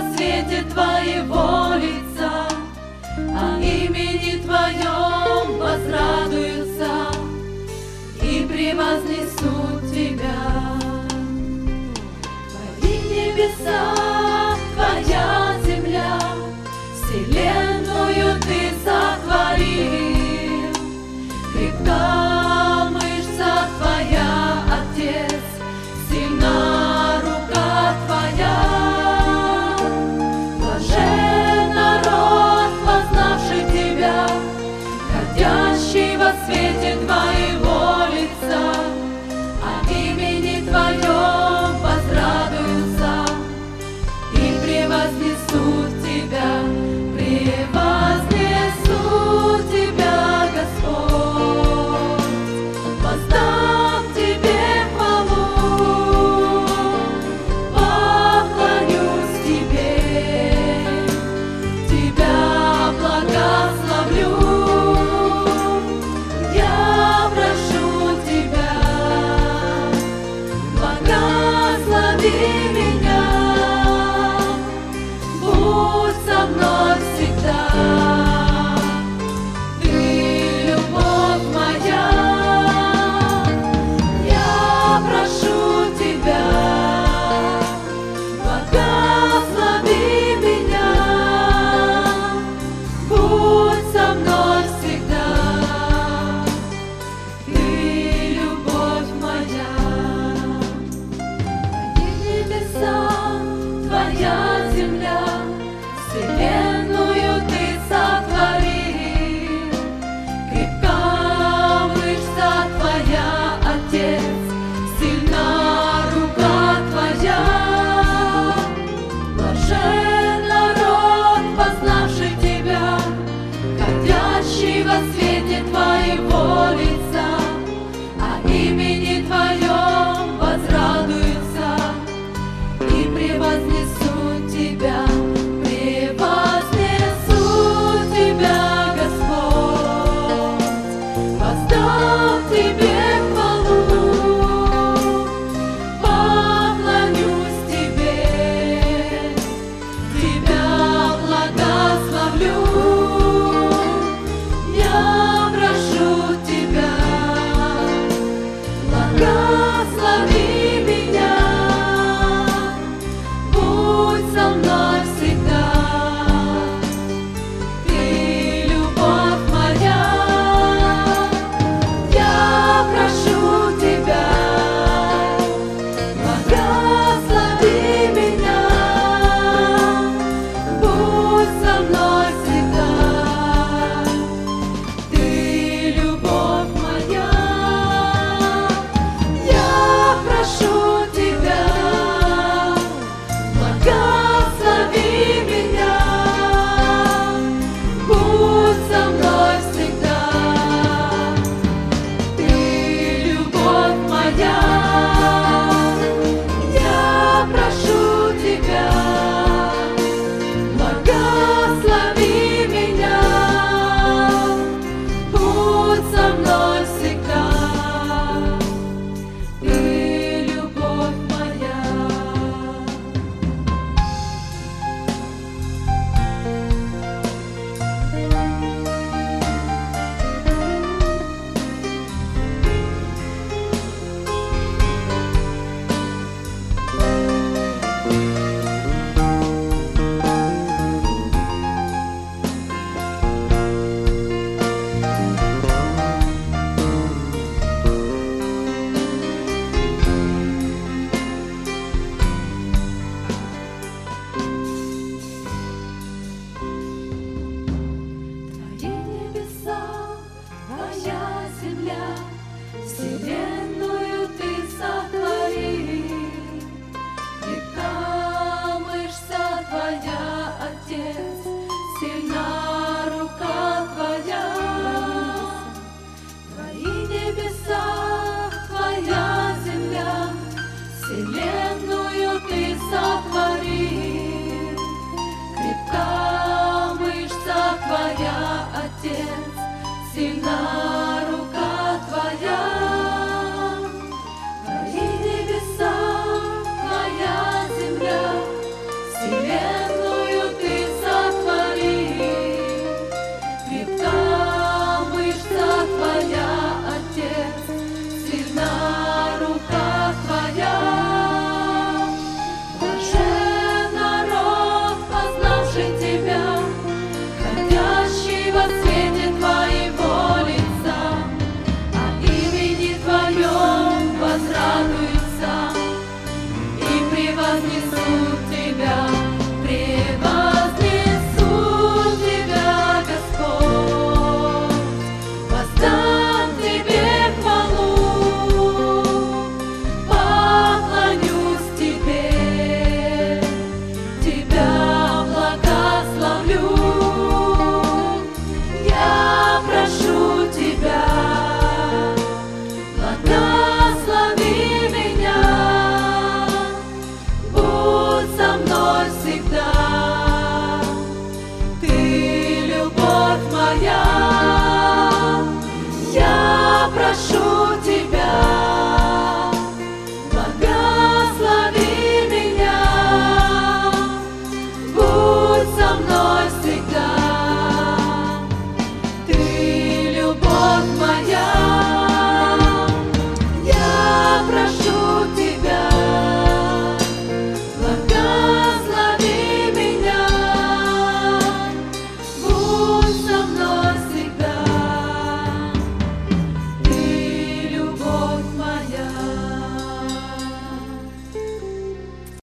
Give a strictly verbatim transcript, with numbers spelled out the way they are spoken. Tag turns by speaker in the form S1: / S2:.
S1: во свете Твоего лица, о имени Твоем возрадуются и превознесут Тебя. Твои небеса, Твоя земля, вселенную Ты сотворил. Крепка мышца Твоя, Отец, сильна рука Твоя. Блажен народ, познавший Тебя, ходящий во свете Твоего лица, о имени Твоем возрадуются и превознесут Тебя, превознесут Тебя, Господь. Воздам Тебе хвалу, поклонюсь Тебе, Тебя благословлю. Я прошу Тебя, благослови меня, будь со мной всегда. Ты любовь моя, я прошу Тебя, благослови меня, будь со мной всегда. Ты любовь моя. Твои небеса, Твоя земля, вселенную Ты сотворил. Крепка мышца Твоя, Отец, сильна рука Твоя. Блажен народ, познавший Тебя, ходящий во свете Твоего лица, о имени Твоем возрадуются и превознесут Тебя, превознесут Тебя, Господь. Воздам Тебе хвалу, поклонюсь Тебе, Тебя благословлю. Я прошу Тебя, благослови меня, будь со мной всегда. Ты любовь моя, я прошу Тебя, благослови меня, будь со мной всегда. Ты любовь моя, я прошу Тебя, благослови меня, будь со мной всегда. Ты любовь моя, я прошу Тебя, благослови меня, будь со мной всегда. Ты любовь моя. Твои небеса, Твоя земля, вселенная